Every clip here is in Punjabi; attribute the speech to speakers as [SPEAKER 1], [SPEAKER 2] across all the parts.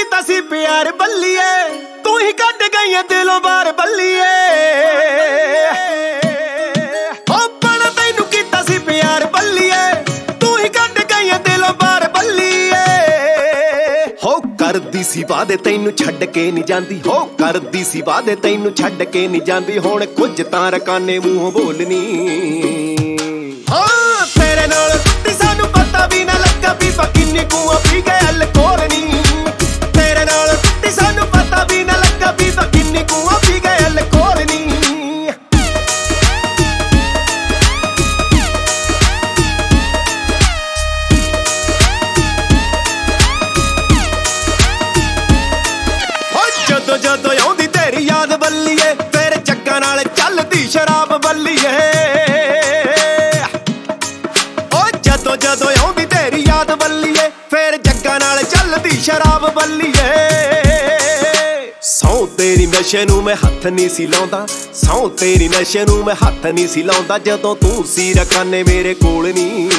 [SPEAKER 1] ਕੀਤਾ ਸੀ ਪਿਆਰ ਬੱਲੀਏ, ਤੂੰ ਹੀ ਕੱਢ ਗਈ ਦਿਲੋਂ ਬਾਹਰ ਬੱਲੀਏ। ਹੋਪਣ ਤੈਨੂੰ ਕੀਤਾ ਸੀ ਪਿਆਰ ਬੱਲੀਏ, ਤੂੰ ਹੀ ਕੱਢ ਗਈ ਦਿਲੋਂ ਬਾਹਰ ਬੱਲੀਏ। ਹੋ ਕਰਦੀ ਸੀ ਵਾਦੇ ਤੈਨੂੰ ਛੱਡ ਕੇ ਨਹੀਂ ਜਾਂਦੀ, ਹੋ ਕਰਦੀ ਸੀ ਵਾਦੇ ਤੈਨੂੰ ਛੱਡ ਕੇ ਨਹੀਂ ਜਾਂਦੀ। ਹੁਣ ਕੁਝ ਤਾਂ ਰਕਾਨੇ ਮੂੰਹ ਬੋਲਣੀ। ਹਾਂ ਤੇਰੇ ਨਾਲ ਟੁੱਟੀ ਸਾਨੂੰ ਪਤਾ ਵੀ ਨਾ ਲੱਗਾ ਵੀ ਕਿੰਨੀ ਕੂਆ ਪੀ ਗਏ ਅਲਕੋਹਲ ਨੀ। ਤੇਰੇ ਨਾਲ ਟੁੱਟੀ ਸਾਨੂੰ ਪਤਾ ਵੀ ਨਾ ਲੱਗਾ ਵੀ ਕਿੰਨੀ ਕੂਆ ਪੀ ਗਏ ਅਲਕੋਹਲ ਨੀ। ਜਦੋਂ ਜਦੋਂ ਆਉਂਦੀ ਤੇਰੀ ਯਾਦ ਬੱਲੀਏ, ਫੇਰ ਜੱਗਾਂ ਨਾਲ ਚੱਲਦੀ ਸ਼ਰਾਬ ਬੱਲੀਏ। ਜਦੋਂ ਜਦੋਂ ਆਉਂਦੀ ਤੇਰੀ ਯਾਦ ਬੱਲੀਏ, ਫੇਰ ਜੱਗਾਂ ਨਾਲ ਚੱਲਦੀ ਸ਼ਰਾਬ ਬੱਲੀਏ। ਸੌ ਤੇਰੀ ਨਸ਼ੇ ਨੂੰ ਮੈਂ ਹੱਥ ਨਹੀਂ ਸੀ ਲਾਉਂਦਾ, ਸੌ ਤੇਰੀ ਨਸ਼ੇ ਨੂੰ ਮੈਂ ਹੱਥ ਨਹੀਂ ਸੀ ਲਾਉਂਦਾ। ਜਦੋਂ ਤੂੰ ਸੀ ਰਕਾਨੇ ਮੇਰੇ ਕੋਲ ਨੀ।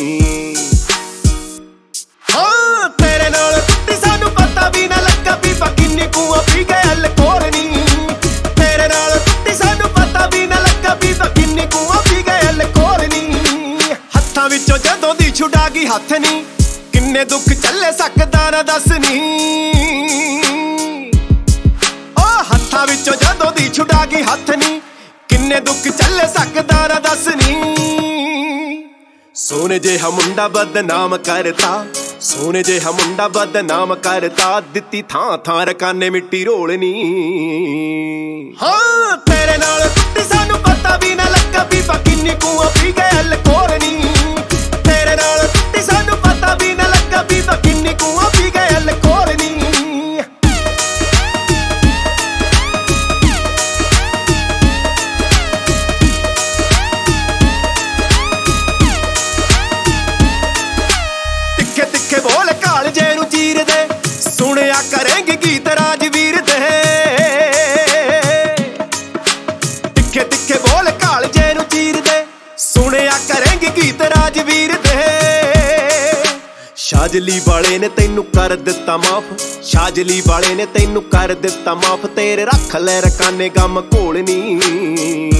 [SPEAKER 1] ਹਾਂ ਤੇਰੇ ਨਾਲ ਟੁੱਟੀ ਸਾਨੂੰ ਪਤਾ ਵੀ ਨਾ ਲੱਗਾ ਵੀ ਕਿੰਨੀ ਕੂਆ ਪੀ ਗਏ ਅਲਕੋਹਲ ਨੀ। ਤੇਰੇ ਨਾਲ ਟੁੱਟੀ ਸਾਨੂੰ ਪਤਾ ਵੀ ਨਾ ਲੱਗਾ ਵੀ ਕਿੰਨੀ ਕੂਆ ਪੀ ਗਏ ਅਲਕੋਹਲ ਨੀ। ਹੱਥਾਂ ਵਿੱਚੋਂ ਜਦੋਂ ਦੀ ਛੁਡਾ ਗਈ ਹੱਥ ਨੀ, ਕਿੰਨੇ ਦੁੱਖ ਚੱਲੇ ਸਕਦਾ ਨਾ ਦੱਸ ਨੀ। ਓ ਹੱਥਾਂ ਵਿੱਚੋਂ ਜਦੋਂ ਦੀ ਛੁਡਾ ਗਈ ਹੱਥ ਨੀ, ਕਿੰਨੇ ਦੁੱਖ ਚੱਲੇ ਸਕਦਾ ਨਾ ਦੱਸ ਨੀ। ਸੋਹਣੇ ਜਿਹਾ ਮੁੰਡਾ ਬਦਨਾਮ ਕਰਤਾ, ਸੋਹਣੇ ਜਿਹਾ ਮੁੰਡਾ ਬਦਨਾਮ ਕਰਤਾ। ਦਿੱਤੀ ਥਾਂ ਥਾਂ ਰਕਾਨੇ ਮਿੱਟੀ ਰੋਲਣੀ। ਹਾਂ ਤੇਰੇ ਨਾਲ ਟੁੱਟੀ ਸਾਨੂੰ ਪਤਾ ਵੀ ਨਾ ਲੱਗਾ ਵੀ ਕਿੰਨੀ ਕੂਆ ਪੀ ਗਏ ਅਲਕੋਹਲ ਨੀ। ਤੇਰੇ ਨਾਲ ਟੁੱਟੀ ਸਾਨੂੰ ਪਤਾ ਵੀ ਨਾ ਲੱਗਾ ਵੀ ਕਿੰਨੀ ਕੂਆ ਪੀ ਗਏ ਅਲਕੋਹਲ ਨੀ। ਤਿੱਖੇ ਤਿੱਖੇ ਬੋਲ ਕਾਲਜੇ ਨੂੰ ਚੀਰਦੇ, ਸੁਣਿਆ ਕਰੇਂਗੇ ਗੀਤ ਰਾਜਵੀਰ ਦੇ। ਤਿੱਖੇ ਤਿੱਖੇ ਬੋਲ ਕਾਲਜੇ ਨੂੰ ਚੀਰਦੇ, ਸੁਣਿਆ ਕਰੇਂਗੇ ਗੀਤ ਰਾਜਵੀਰ ਦੇ। ਸ਼ਾਜਲੀ ਵਾਲੇ ਨੇ ਤੈਨੂੰ ਕਰ ਦਿੱਤਾ ਮਾਫ, ਸ਼ਾਜਲੀ ਵਾਲੇ ਨੇ ਤੈਨੂੰ ਕਰ ਦਿੱਤਾ ਮਾਫ। ਤੇਰੇ ਰੱਖ ਲੈ ਰਕਾਨੇ ਗਮ ਘੋਲਣੀ।